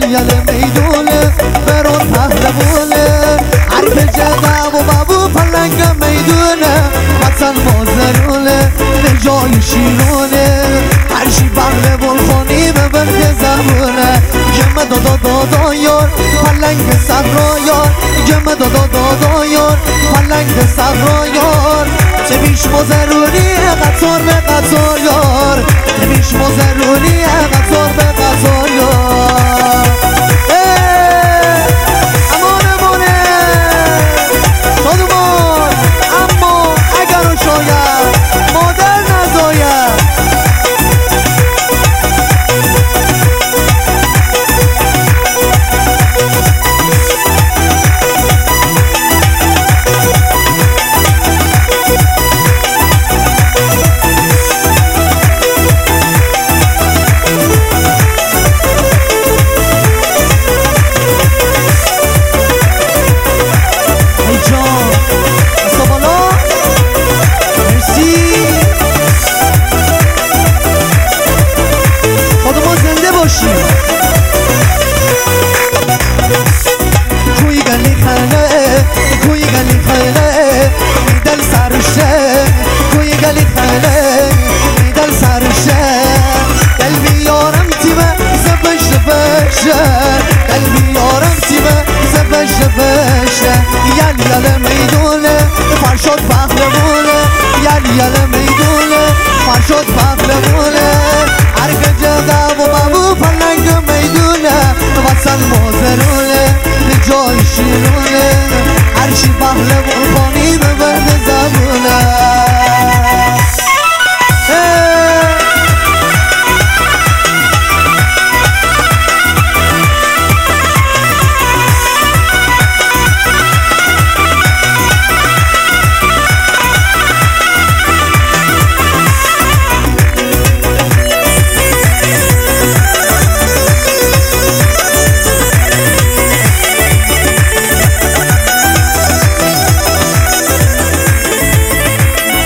یل میدونه برون پهلوونه هر که جدب و بابو پلنگ میدونه وطن مازرونه به جای شیرونه هرشی پهلوان خونی به برگ زبونه جمع دادا یار پلنگ صحرا یار جمع دادا یار پلنگ صحرا یار چه بیش مازرونی قطار به قطار یار چه بیش مازرونی قطار به قطار یار امان امانه شادمان اما اگر شاید مادر نزاید قلبی یارم تیمه زبش زبشه یل میدونه فرشاد پهلوونه یل میدونه فرشاد پهلوونه هر که جدب و بابو پلنگ میدونه وطن مازرونه به جای شیرونه هرشی پهلوان